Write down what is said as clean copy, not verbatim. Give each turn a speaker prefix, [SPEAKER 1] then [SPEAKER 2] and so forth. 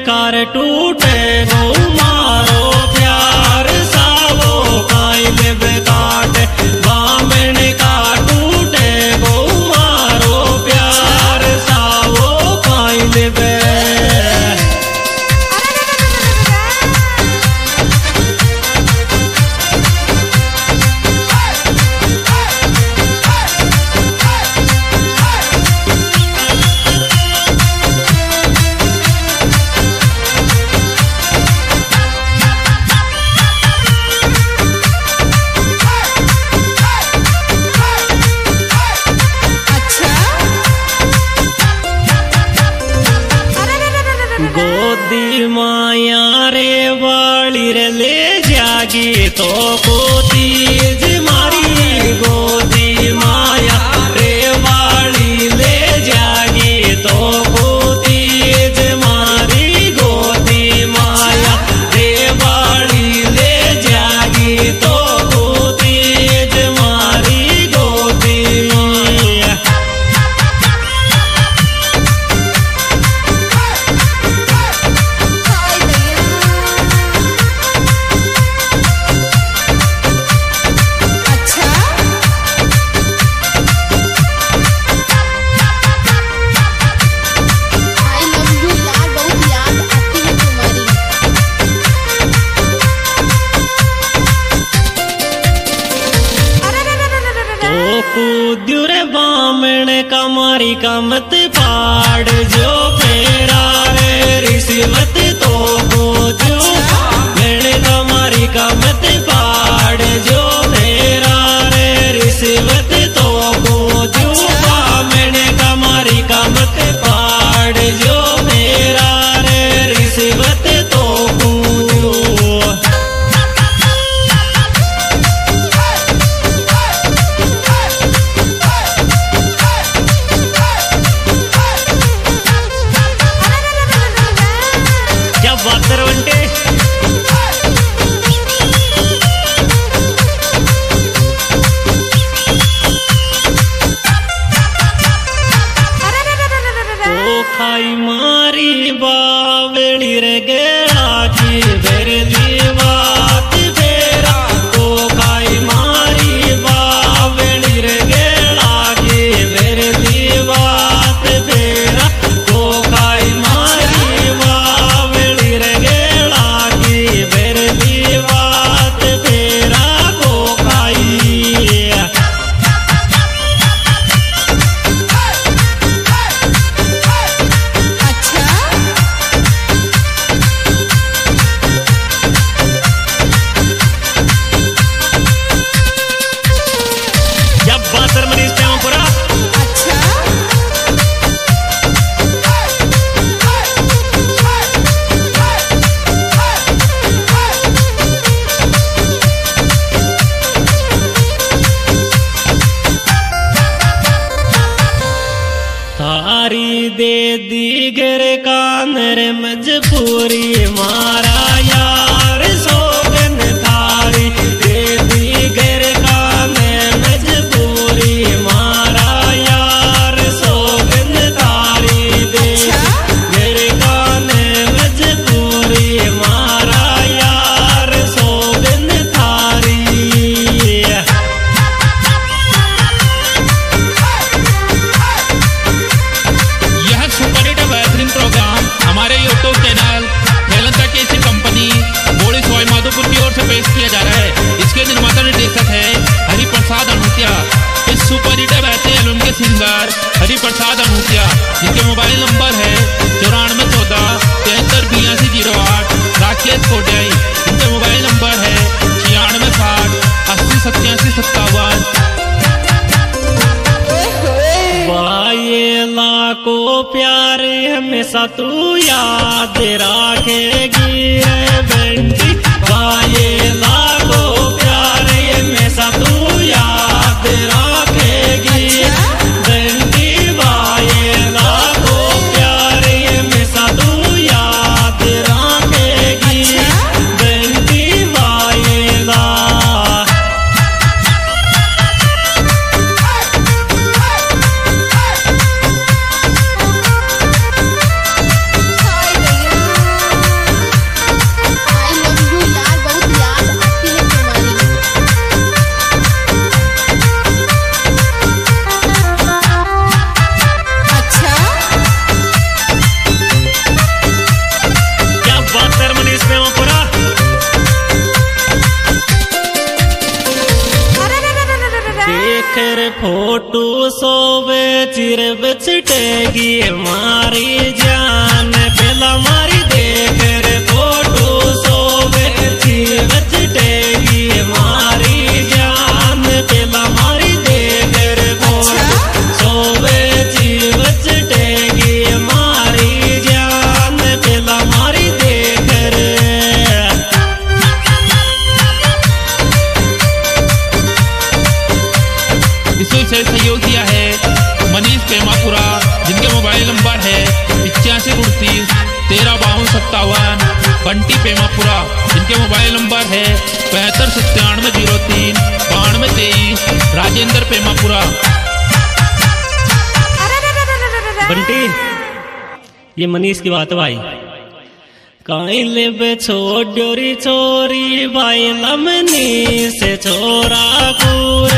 [SPEAKER 1] कार टूटे गो मारो प्यार सावो काई लेबे काटे बामण का टूटे गो मारो प्यार सावो काई लेबे। गोदी माया रे वाली रे ले जागी तो को तीज मारी गोदी माया रे वाली ले जागी तो को तीज मारी गोदी माया रे वाली ले जागी तो को तीज मारी गोदी माया। कूद्युरे बामण कमारी कमत पाड़ जो फेरा रे रिश्वत तो जो मेरे कमारी कमत पाड़ जो फेरा रे रिश्वत तो जो बामण कमारी कमत पाड़ जो फेरा रे रिश्वत तो खाई मारी बावड़ी रे गेड़ा की बेरली बात फेरा तो खाई मारी बावड़ी रे गेड़ा की बेरली बात फेरा तो खाई मारी बावड़ी रे गेड़ा की बेरली बात फेरा को खाई। थारी दे दी गर कानर मजबूरी मारा यार सोगन थारी दे दी गर कानर मजबूरी मारा यार सोगन थारी दे गर कानर मजबूरी मारा यार सोगन थारी।
[SPEAKER 2] प्रोग्राम हमारे यूट्यूब चैनल खेलंता केसी कंपनी बोड़ी सवाई माधोपुर की ओर से पेश किया जा रहा है। इसके निर्माता निर्देशक है हरिप्रसाद अनूतिया। इस सुपर हिट बहते एल्बम के सिंगर हरिप्रसाद अनूतिया, जिनके मोबाइल नंबर है 9414 738208। राकेश कोटियाई, उनके मोबाइल नंबर है 9660 80 87 57।
[SPEAKER 1] वायेला को प्यारे हमेशा तू याद रखेगी रे बेंटी वायेला को प्यारे हमेशा तू याद रखेगी बेंटी वायेला को प्यारे हमेशा तू याद रखेगी बेंटी वायेला। रे फोटो सोवे चिर बचटेगी मारी जान पेला मारी देख रे फोटो सोवे चिर बचटेगी मारी जान पेला मारी देख रे फोटो सोवे चिर बचटेगी मारी जान पेला मारी देख रे।
[SPEAKER 2] से सहयोग दिया है मनीष पेमापुरा, जिनके मोबाइल नंबर है 8529 135257। बंटी पेमापुरा, जिनके मोबाइल नंबर है 759703 9223। राजेंद्र पेमापुरा।
[SPEAKER 1] बंटी, ये मनीष की बात है भाई। काई ले छोड़ी छोरी भाई लमनी से छोरा कूर